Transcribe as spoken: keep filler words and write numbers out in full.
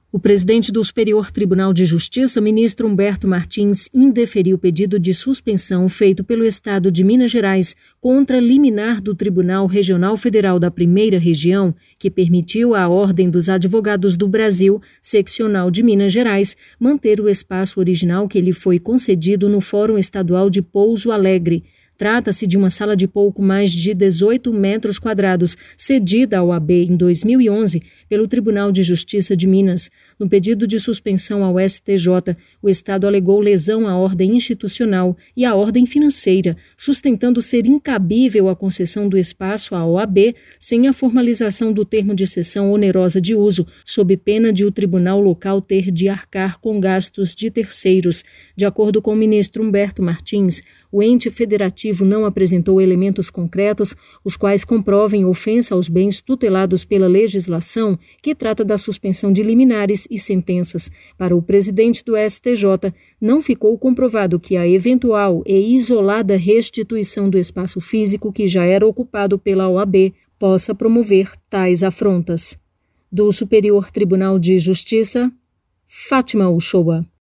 O presidente do Superior Tribunal de Justiça, ministro Humberto Martins, indeferiu o pedido de suspensão feito pelo Estado de Minas Gerais contra a liminar do Tribunal Regional Federal da Primeira Região, que permitiu à Ordem dos Advogados do Brasil, seccional de Minas Gerais, manter o espaço original que lhe foi concedido no Fórum Estadual de Pouso Alegre. Trata-se de uma sala de pouco mais de dezoito metros quadrados, cedida ao A B em dois mil e onze pelo Tribunal de Justiça de Minas. No pedido de suspensão ao S T J, o Estado alegou lesão à ordem institucional e à ordem financeira, sustentando ser incabível a concessão do espaço à O A B sem a formalização do termo de cessão onerosa de uso, sob pena de o tribunal local ter de arcar com gastos de terceiros. De acordo com o ministro Humberto Martins, o ente federativo não apresentou elementos concretos, os quais comprovem ofensa aos bens tutelados pela legislação, que trata da suspensão de liminares e sentenças. Para o presidente do S T J, não ficou comprovado que a eventual e isolada restituição do espaço físico que já era ocupado pela O A B possa promover tais afrontas. Do Superior Tribunal de Justiça, Fátima Uchoa.